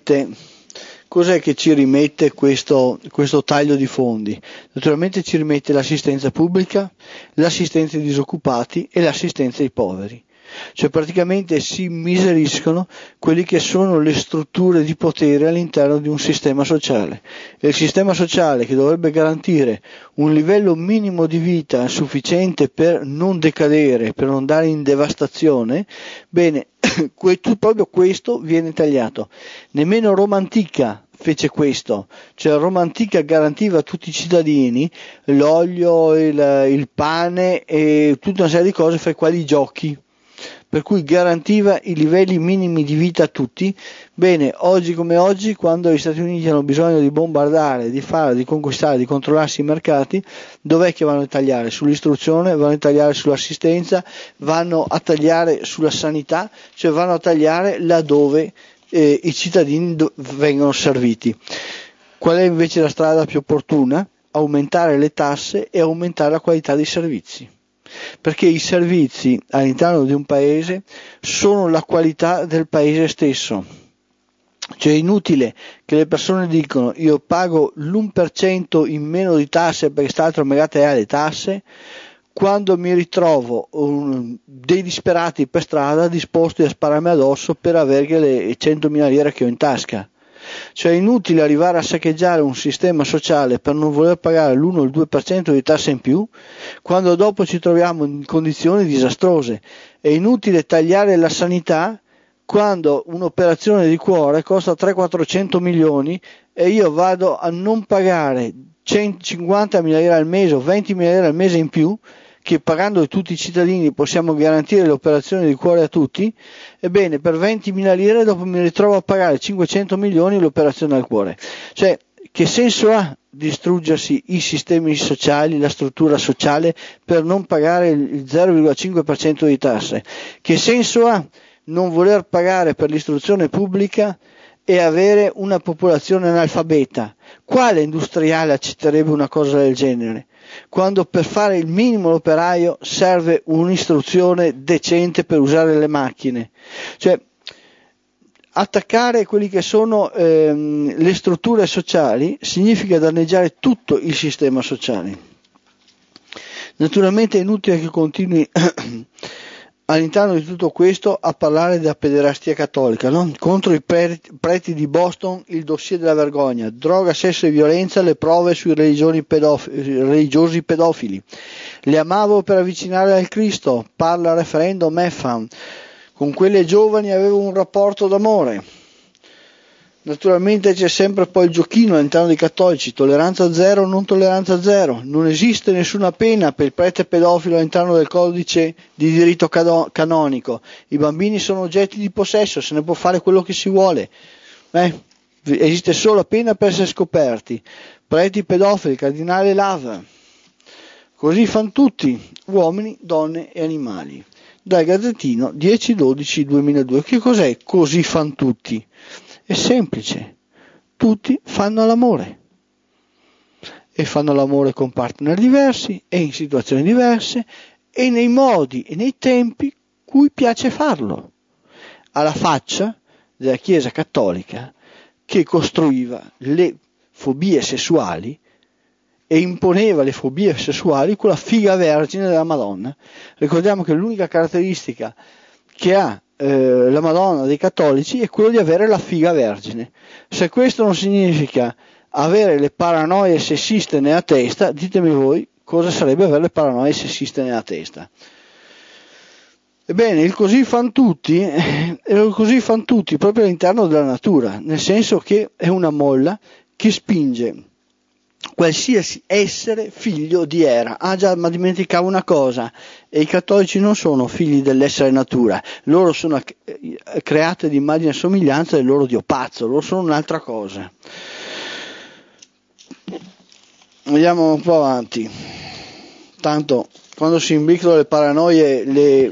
ci rimette questo taglio di fondi? Naturalmente ci rimette l'assistenza pubblica, l'assistenza ai disoccupati e l'assistenza ai poveri. cioè praticamente si immiseriscono quelli che sono le strutture di potere all'interno di un sistema sociale. E il sistema sociale, che dovrebbe garantire un livello minimo di vita sufficiente per non decadere, per non andare in devastazione, bene, proprio questo viene tagliato. Nemmeno Roma Antica fece questo, cioè Roma Antica garantiva a tutti i cittadini l'olio, il pane e tutta una serie di cose fra i quali i giochi, per cui garantiva i livelli minimi di vita a tutti. Bene, oggi come oggi, quando gli Stati Uniti hanno bisogno di bombardare, di fare, di conquistare, di controllarsi i mercati, dov'è che vanno a tagliare? Sull'istruzione, vanno a tagliare sull'assistenza, vanno a tagliare sulla sanità, cioè vanno a tagliare laddove i cittadini vengono serviti. Qual è invece la strada più opportuna? Aumentare le tasse e aumentare la qualità dei servizi, perché i servizi all'interno di un paese sono la qualità del paese stesso. Cioè è inutile che le persone dicono io pago l'1% in meno di tasse perché quest'altro megate ha le tasse, quando mi ritrovo dei disperati per strada disposti a spararmi addosso per avere le 100.000 lire che ho in tasca. Cioè è inutile arrivare a saccheggiare un sistema sociale per non voler pagare l'1 o il 2% di tasse in più, quando dopo ci troviamo in condizioni disastrose. È inutile tagliare la sanità quando un'operazione di cuore costa 300-400 milioni e io vado a non pagare 150.000 lire al mese o 20.000 lire al mese in più, che pagando tutti i cittadini possiamo garantire le operazioni di cuore a tutti. Ebbene, per 20.000 lire dopo mi ritrovo a pagare 500 milioni l'operazione al cuore. Cioè, che senso ha distruggersi i sistemi sociali, la struttura sociale per non pagare il 0,5% di tasse? Che senso ha non voler pagare per l'istruzione pubblica e avere una popolazione analfabeta? Quale industriale accetterebbe una cosa del genere? Quando per fare il minimo l'operaio serve un'istruzione decente per usare le macchine. Cioè, attaccare quelli che sono le strutture sociali significa danneggiare tutto il sistema sociale. Naturalmente è inutile che continui all'interno di tutto questo a parlare della pederastia cattolica, no? Contro i preti di Boston il dossier della vergogna, droga, sesso e violenza, le prove sui religiosi pedofili. Le amavo per avvicinare al Cristo, parla referendum Meffam. Con quelle giovani avevo un rapporto d'amore. Naturalmente c'è sempre poi il giochino all'interno dei cattolici, tolleranza zero, non tolleranza zero, non esiste nessuna pena per il prete pedofilo all'interno del codice di diritto canonico, i bambini sono oggetti di possesso, se ne può fare quello che si vuole, esiste solo pena per essere scoperti, preti pedofili, cardinale Lava, così fanno tutti, uomini, donne e animali. Dal Gazzettino 10/12/2002, che cos'è così fan tutti? È semplice, tutti fanno l'amore e fanno l'amore con partner diversi e in situazioni diverse e nei modi e nei tempi cui piace farlo, alla faccia della Chiesa Cattolica che costruiva le fobie sessuali e imponeva le fobie sessuali con la figa vergine della Madonna. Ricordiamo che l'unica caratteristica che ha la Madonna dei cattolici è quello di avere la figa vergine. Se questo non significa avere le paranoie sessiste nella testa, ditemi voi cosa sarebbe avere le paranoie sessiste nella testa. Ebbene, il così fan tutti proprio all'interno della natura, nel senso che è una molla che spinge qualsiasi essere figlio di Era. Ah già, ma dimenticavo una cosa, e i cattolici non sono figli dell'essere natura, loro sono create di immagine e somiglianza del loro Dio pazzo, loro sono un'altra cosa. Andiamo un po' avanti, tanto quando si imbriccano le paranoie,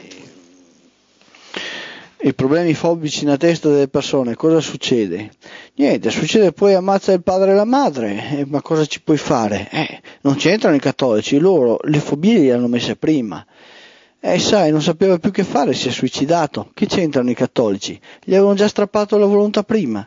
i problemi fobici nella testa delle persone, cosa succede? Niente, succede poi ammazza il padre e la madre, ma cosa ci puoi fare? Non c'entrano i cattolici, loro le fobie le hanno messe prima. Sai, non sapeva più che fare, si è suicidato. Che c'entrano i cattolici? Gli avevano già strappato la volontà prima.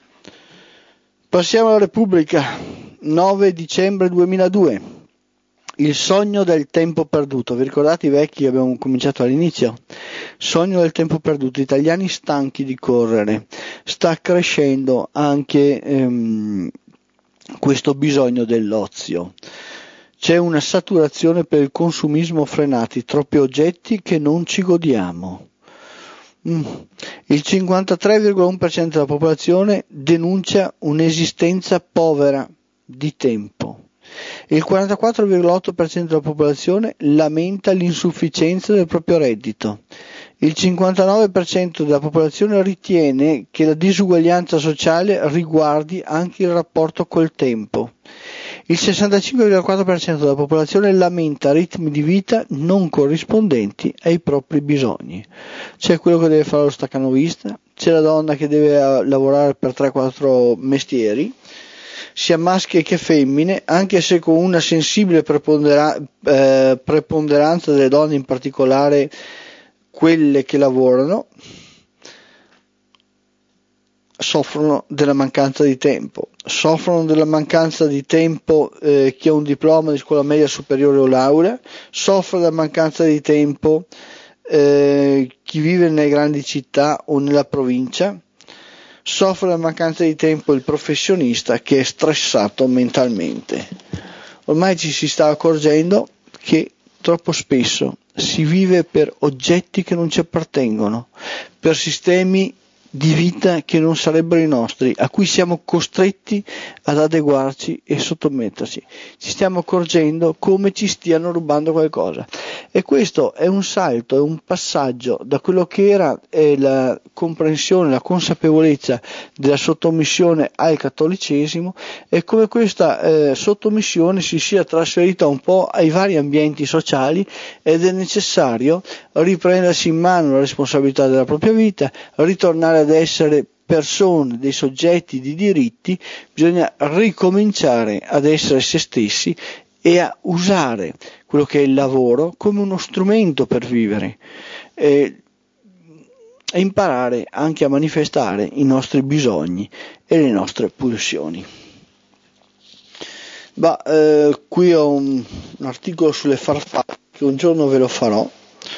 Passiamo alla Repubblica, 9 dicembre 2002. Il sogno del tempo perduto, vi ricordate i vecchi che abbiamo cominciato all'inizio? Sogno del tempo perduto, italiani stanchi di correre, sta crescendo anche questo bisogno dell'ozio. C'è una saturazione per il consumismo frenati, troppi oggetti che non ci godiamo. Il 53,1% della popolazione denuncia un'esistenza povera di tempo. Il 44,8% della popolazione lamenta l'insufficienza del proprio reddito. Il 59% della popolazione ritiene che la disuguaglianza sociale riguardi anche il rapporto col tempo. Il 65,4% della popolazione lamenta ritmi di vita non corrispondenti ai propri bisogni. C'è quello che deve fare lo staccanovista, c'è la donna che deve lavorare per 3-4 mestieri, sia maschi che femmine, anche se con una sensibile preponderanza delle donne, in particolare quelle che lavorano, soffrono della mancanza di tempo. Soffrono della mancanza di tempo chi ha un diploma di scuola media superiore o laurea, soffre della mancanza di tempo chi vive nelle grandi città o nella provincia, soffre della mancanza di tempo il professionista che è stressato mentalmente. Ormai ci si sta accorgendo che troppo spesso si vive per oggetti che non ci appartengono, per sistemi di vita che non sarebbero i nostri, a cui siamo costretti ad adeguarci e sottometterci. Ci stiamo accorgendo come ci stiano rubando qualcosa. E questo è un salto, è un passaggio da quello che era la comprensione, la consapevolezza della sottomissione al cattolicesimo, e come questa sottomissione si sia trasferita un po' ai vari ambienti sociali, ed è necessario riprendersi in mano la responsabilità della propria vita, ritornare ad essere persone, dei soggetti di diritti. Bisogna ricominciare ad essere se stessi e a usare quello che è il lavoro come uno strumento per vivere e imparare anche a manifestare i nostri bisogni e le nostre pulsioni. Qui ho un articolo sulle farfalle che un giorno ve lo farò.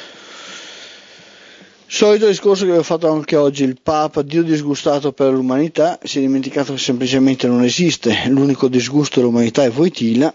Solito discorso che avevo fatto anche oggi: il Papa, Dio disgustato per l'umanità, si è dimenticato che semplicemente non esiste, l'unico disgusto dell'umanità è Wojtyla.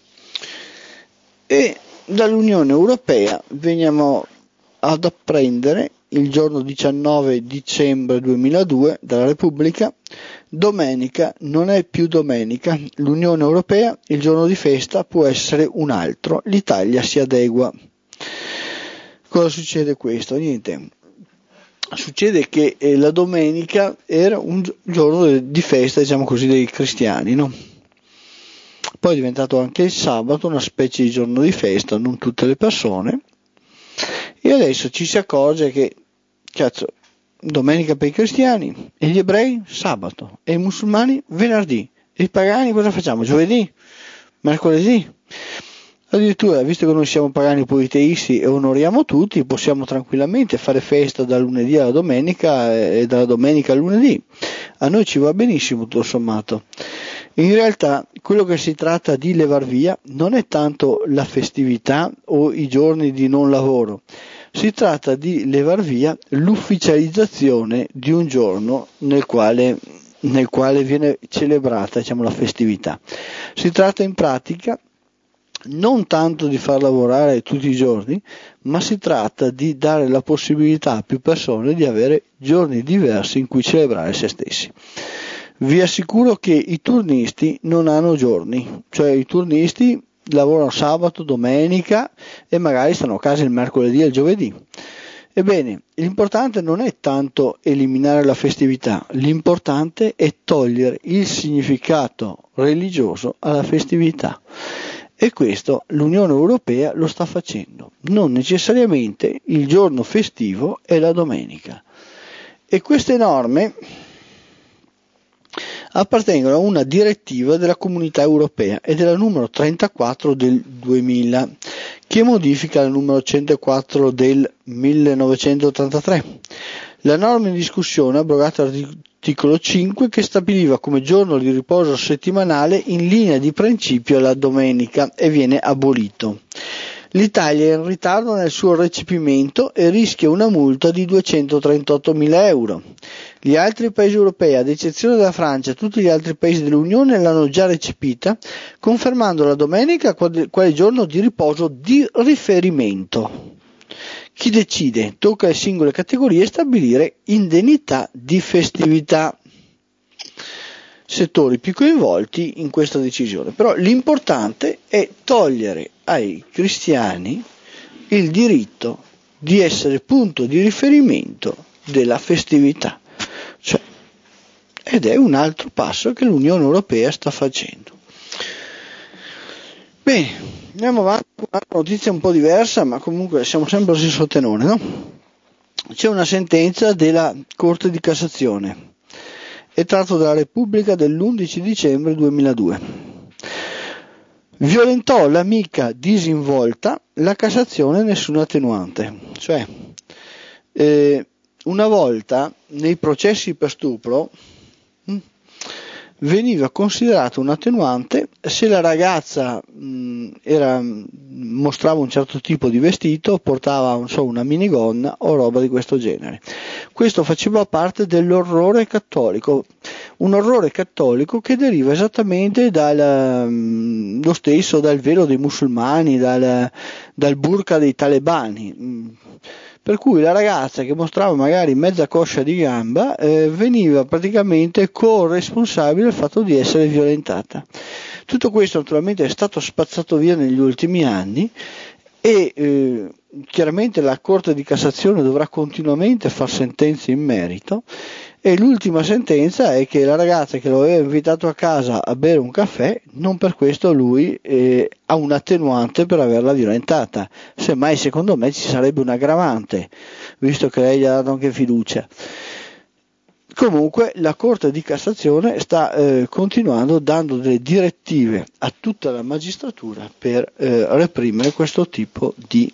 E dall'Unione Europea veniamo ad apprendere il giorno 19 dicembre 2002 dalla Repubblica: domenica non è più domenica, l'Unione Europea, il giorno di festa può essere un altro, l'Italia si adegua. Cosa succede questo? Niente. Succede che la domenica era un giorno di festa, diciamo così, dei cristiani, no? Poi è diventato anche il sabato una specie di giorno di festa, non tutte le persone, e adesso ci si accorge che, domenica per i cristiani, e gli ebrei sabato, e i musulmani venerdì, e i pagani cosa facciamo? Giovedì? Mercoledì? Addirittura, visto che noi siamo pagani politeisti e onoriamo tutti, possiamo tranquillamente fare festa dal lunedì alla domenica e dalla domenica al lunedì. A noi ci va benissimo, tutto sommato. In realtà quello che si tratta di levar via non è tanto la festività o i giorni di non lavoro, si tratta di levar via l'ufficializzazione di un giorno nel quale viene celebrata, la festività. Si tratta in pratica non tanto di far lavorare tutti i giorni, ma si tratta di dare la possibilità a più persone di avere giorni diversi in cui celebrare se stessi. Vi assicuro che i turnisti non hanno giorni, cioè i turnisti lavorano sabato, domenica e magari stanno a casa il mercoledì e il giovedì. Ebbene, l'importante non è tanto eliminare la festività, l'importante è togliere il significato religioso alla festività. E questo l'Unione Europea lo sta facendo. Non necessariamente il giorno festivo è la domenica. E queste norme appartengono a una direttiva della Comunità Europea ed è la numero 34 del 2000, che modifica la numero 104 del 1983. La norma in discussione, abrogata articolo 5, che stabiliva come giorno di riposo settimanale in linea di principio la domenica e viene abolito. L'Italia è in ritardo nel suo recepimento e rischia una multa di 238.000 euro. Gli altri paesi europei, ad eccezione della Francia, tutti gli altri paesi dell'Unione l'hanno già recepita, confermando la domenica quale giorno di riposo di riferimento. Chi decide? Tocca alle singole categorie stabilire indennità di festività. Settori più coinvolti in questa decisione, però l'importante è togliere ai cristiani il diritto di essere punto di riferimento della festività, ed è un altro passo che l'Unione Europea sta facendo. Bene, andiamo avanti con una notizia un po' diversa, ma comunque siamo sempre allo stesso tenore, no? C'è una sentenza della Corte di Cassazione. È tratto dalla Repubblica dell'11 dicembre 2002. Violentò l'amica disinvolta, la Cassazione nessuna attenuante. Cioè, una volta nei processi per stupro veniva considerato un attenuante se la ragazza mostrava un certo tipo di vestito, portava una minigonna o roba di questo genere. Questo faceva parte dell'orrore cattolico, un orrore cattolico che deriva esattamente lo stesso dal velo dei musulmani, dal burqa dei talebani. Per cui la ragazza che mostrava magari mezza coscia di gamba veniva praticamente corresponsabile del fatto di essere violentata. Tutto questo naturalmente è stato spazzato via negli ultimi anni e chiaramente la Corte di Cassazione dovrà continuamente far sentenze in merito, e l'ultima sentenza è che la ragazza che lo aveva invitato a casa a bere un caffè, non per questo lui ha un attenuante per averla violentata. Semmai secondo me ci sarebbe un aggravante, visto che lei gli ha dato anche fiducia. Comunque la Corte di Cassazione sta continuando dando delle direttive a tutta la magistratura per reprimere questo tipo di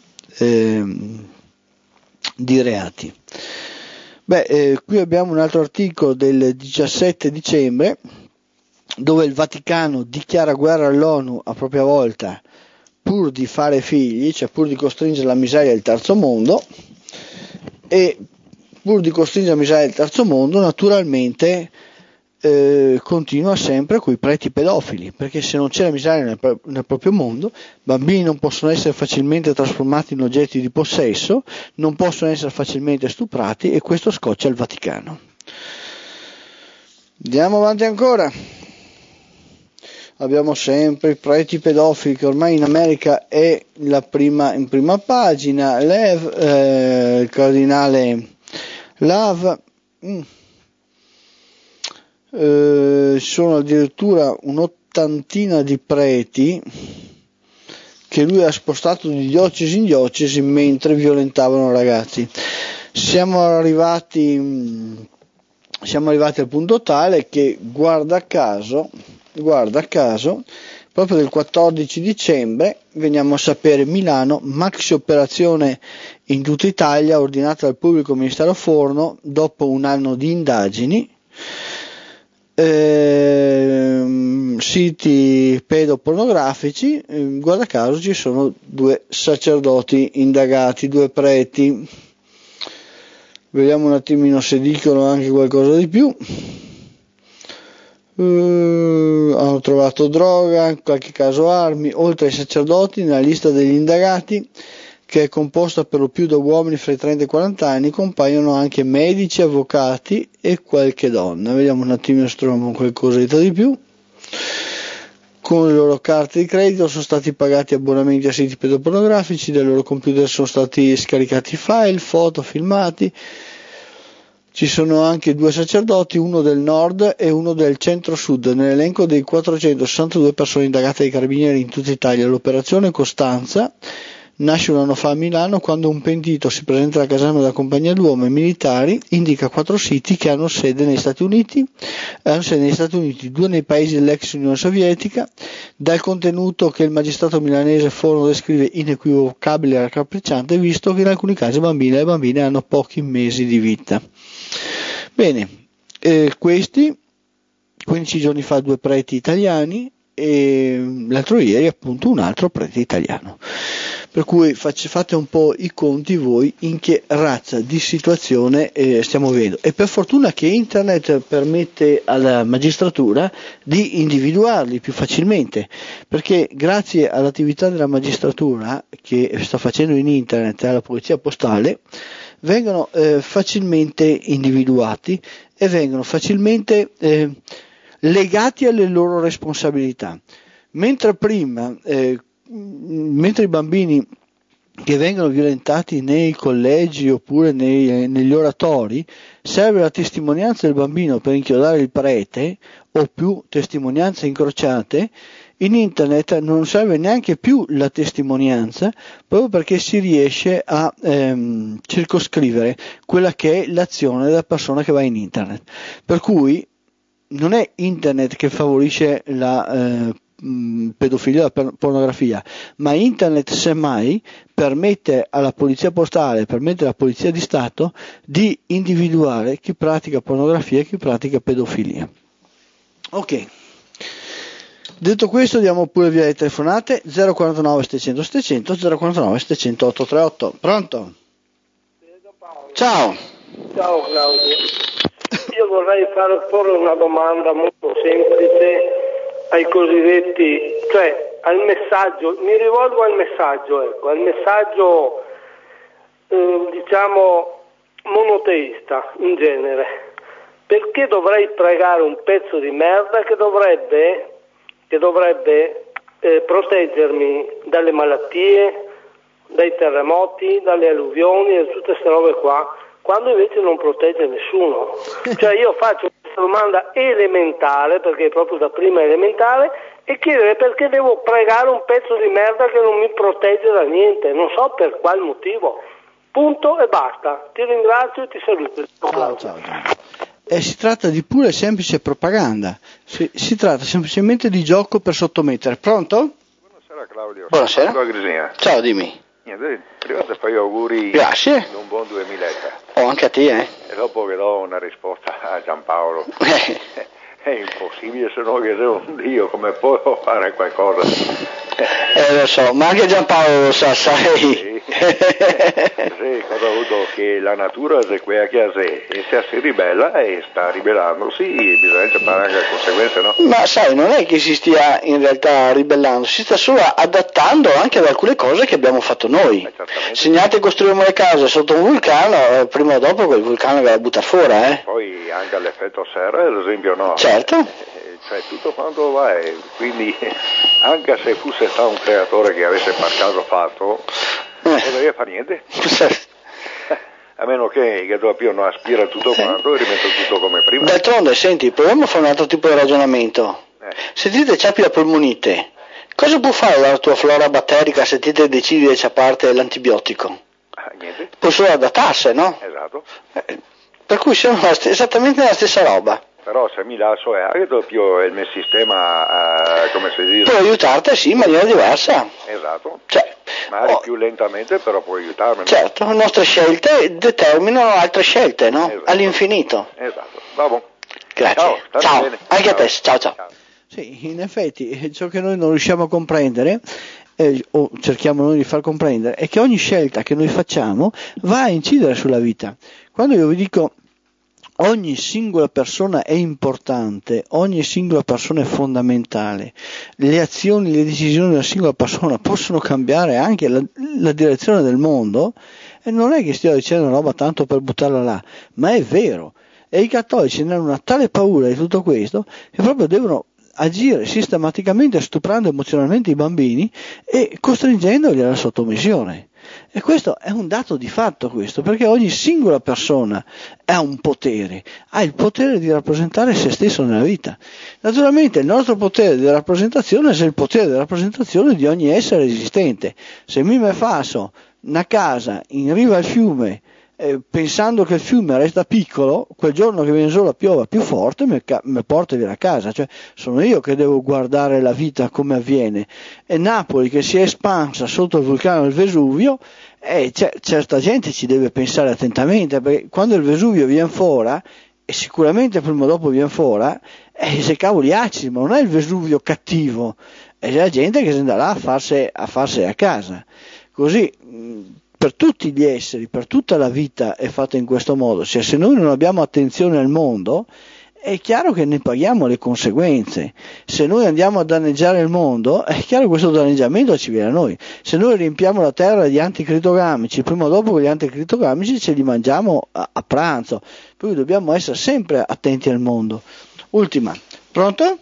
reati. Qui abbiamo un altro articolo del 17 dicembre dove il Vaticano dichiara guerra all'ONU a propria volta pur di fare figli, cioè pur di costringere la miseria del terzo mondo, e pur di costringere la miseria del terzo mondo naturalmente continua sempre con i preti pedofili, perché se non c'è la miseria nel proprio mondo, bambini non possono essere facilmente trasformati in oggetti di possesso, non possono essere facilmente stuprati, e questo scoccia il Vaticano. Andiamo avanti ancora. Abbiamo sempre i preti pedofili, che ormai in America è in prima pagina. Il cardinale Love, sono addirittura un'ottantina di preti che lui ha spostato di diocesi in diocesi mentre violentavano ragazzi. Siamo arrivati al punto tale che guarda caso proprio del 14 dicembre veniamo a sapere: Milano, maxi operazione in tutta Italia ordinata dal pubblico ministero Forno dopo un anno di indagini. Siti pedopornografici, guarda caso ci sono 2 sacerdoti indagati, 2 preti. Vediamo un attimino se dicono anche qualcosa di più. Hanno trovato droga, in qualche caso armi. Oltre ai sacerdoti, nella lista degli indagati, che è composta per lo più da uomini fra i 30 e i 40 anni, compaiono anche medici, avvocati e qualche donna. Vediamo un attimino se troviamo qualcosetta di più. Con le loro carte di credito sono stati pagati abbonamenti a siti pedopornografici, dai loro computer sono stati scaricati file, foto, filmati. Ci sono anche 2 sacerdoti, uno del nord e uno del centro-sud, nell'elenco dei 462 persone indagate dai carabinieri in tutta Italia. L'operazione Costanza nasce un anno fa a Milano, quando un pentito si presenta alla caserma della compagnia d'uomo e militari, indica 4 siti che hanno sede negli Stati Uniti, 2 nei paesi dell'ex Unione Sovietica. Dal contenuto che il magistrato milanese Forno descrive inequivocabile e raccapricciante, visto che in alcuni casi bambine e bambine hanno pochi mesi di vita. Bene, questi 15 giorni fa 2 preti italiani e l'altro ieri appunto un altro prete italiano. Per cui fate un po' i conti voi in che razza di situazione stiamo vivendo. E per fortuna che internet permette alla magistratura di individuarli più facilmente, perché grazie all'attività della magistratura che sta facendo in internet e alla polizia postale vengono facilmente individuati e vengono facilmente legati alle loro responsabilità. Mentre prima mentre i bambini che vengono violentati nei collegi oppure negli oratori serve la testimonianza del bambino per inchiodare il prete o più testimonianze incrociate, in internet non serve neanche più la testimonianza, proprio perché si riesce a circoscrivere quella che è l'azione della persona che va in internet. Per cui non è internet che favorisce la pedofilia, la pornografia, ma internet semmai permette alla polizia postale, permette alla polizia di Stato di individuare chi pratica pornografia e chi pratica pedofilia. Ok, detto questo diamo pure via le telefonate. 049 700 700 049 700 838. Pronto? Ciao. Ciao Claudio, io vorrei porre una domanda molto semplice ai cosiddetti, cioè al messaggio, mi rivolgo al messaggio diciamo monoteista in genere. Perché dovrei pregare un pezzo di merda che dovrebbe proteggermi dalle malattie, dai terremoti, dalle alluvioni e tutte queste robe qua, quando invece non protegge nessuno? Cioè io faccio questa domanda elementare, perché è proprio da prima elementare, e chiedere perché devo pregare un pezzo di merda che non mi protegge da niente, non so per qual motivo. Punto e basta. Ti ringrazio e ti saluto. Ciao. Si tratta di pure semplice propaganda, si tratta semplicemente di gioco per sottomettere. Pronto? Buonasera Claudio. Buonasera. Ciao, dimmi. Niente, prima ti fai auguri. Grazie. di un buon 2000. Anche a te, E dopo che do una risposta a Giampaolo. È impossibile, se no che sei un Dio, come può fare qualcosa? Lo so, ma anche Giampaolo lo sa, sai. Sì, cosa ho avuto? Che la natura è quella che ha sé, e se si ribella e sta ribellandosi, bisogna fare anche le conseguenze, no? Ma sai, non è che si stia in realtà ribellando, si sta solo adattando anche ad alcune cose che abbiamo fatto noi. Segnate costruiamo le case sotto un vulcano, prima o dopo quel vulcano va a buttare fuori, Poi anche all'effetto serra, ad esempio, no? Certo. Cioè tutto quanto va, e quindi anche se fosse stato un creatore che avesse per caso fatto, non doveva fare niente. A meno che il doppio non aspira tutto quanto e rimette tutto come prima. D'altronde, senti, proviamo a fare un altro tipo di ragionamento. Se ti decappi la polmonite, cosa può fare la tua flora batterica se ti decidi di ciapparti l'antibiotico? Niente. Può solo adattarsi, no? Esatto. Per cui siamo esattamente la stessa roba. Però se mi lascio anche doppio il mio sistema, come si dice? Può aiutarti, sì, in maniera diversa. Esatto. Cioè, magari più lentamente, però può aiutarmi. Certo, le nostre scelte determinano altre scelte, no? Esatto. All'infinito. Esatto. Va Grazie. Ciao. Bene. Anche Ciao. a te. Ciao. Sì, in effetti ciò che noi non riusciamo a comprendere o cerchiamo noi di far comprendere è che ogni scelta che noi facciamo va a incidere sulla vita. Quando io vi dico ogni singola persona è importante, ogni singola persona è fondamentale, le azioni, le decisioni della singola persona possono cambiare anche la direzione del mondo, e non è che stia dicendo una roba tanto per buttarla là, ma è vero. E i cattolici ne hanno una tale paura di tutto questo che proprio devono agire sistematicamente stuprando emozionalmente i bambini e costringendoli alla sottomissione. E questo è un dato di fatto, questo, perché ogni singola persona ha un potere, ha il potere di rappresentare se stesso nella vita. Naturalmente il nostro potere di rappresentazione è il potere di rappresentazione di ogni essere esistente. Se mi faccio una casa in riva al fiume pensando che il fiume resta piccolo, quel giorno che viene solo la piova più forte mi porta via la casa, cioè sono io che devo guardare la vita come avviene. E Napoli che si è espansa sotto il vulcano del Vesuvio, certa gente ci deve pensare attentamente, perché quando il Vesuvio viene fuori e sicuramente prima o dopo viene fuori, se cavoli acidi, ma non è il Vesuvio cattivo, è la gente che si andrà a farsi a casa. Così per tutti gli esseri, per tutta la vita è fatta in questo modo. Cioè, se noi non abbiamo attenzione al mondo, è chiaro che ne paghiamo le conseguenze. Se noi andiamo a danneggiare il mondo, è chiaro che questo danneggiamento ci viene a noi. Se noi riempiamo la terra di anticritogamici, prima o dopo quegli anticritogamici ce li mangiamo a pranzo. Per cui dobbiamo essere sempre attenti al mondo. Ultima, pronto?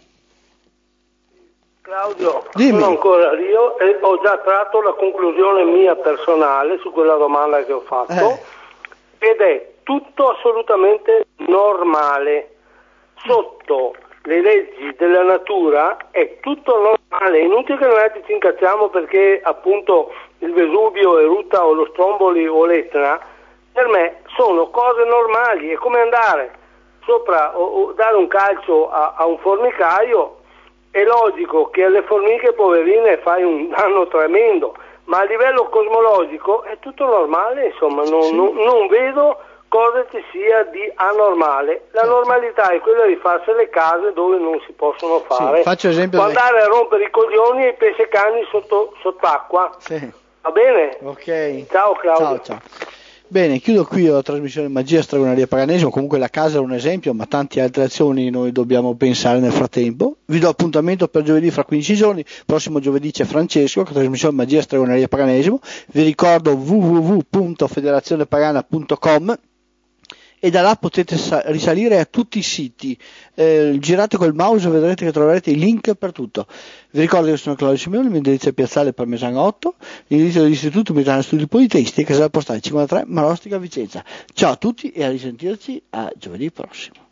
Claudio, Dimmi. sono ancora io e ho già tratto la conclusione mia personale su quella domanda che ho fatto ed è tutto assolutamente normale. Sotto le leggi della natura è tutto normale, è inutile che noi ci incazziamo perché appunto il Vesuvio erutta o lo Stromboli o l'Etna, per me sono cose normali, è come andare sopra o dare un calcio a un formicaio. È logico che alle formiche poverine fai un danno tremendo, ma a livello cosmologico è tutto normale, insomma, non vedo cosa ci sia di anormale. La normalità è quella di farsi le case dove non si possono fare. Sì, faccio esempio andare a rompere i coglioni e i pescecani sott'acqua. Sì. Va bene? Ok. Ciao Claudio. Ciao. Bene, chiudo qui la trasmissione Magia, Stregoneria, Paganesimo. Comunque la casa è un esempio, ma tante altre azioni noi dobbiamo pensare nel frattempo. Vi do appuntamento per giovedì fra 15 giorni. Prossimo giovedì c'è Francesco con la trasmissione Magia, Stregoneria, Paganesimo. Vi ricordo www.federazionepagana.com e da là potete risalire a tutti i siti. Girate col mouse e vedrete che troverete i link per tutto. Vi ricordo che sono Claudio Simeoni, il mio indirizzo è Piazzale Parmesano 8, l'indirizzo dell'Istituto Militare Studi Politeisti, casale postale 53 Marostica Vicenza. Ciao a tutti e a risentirci a giovedì prossimo.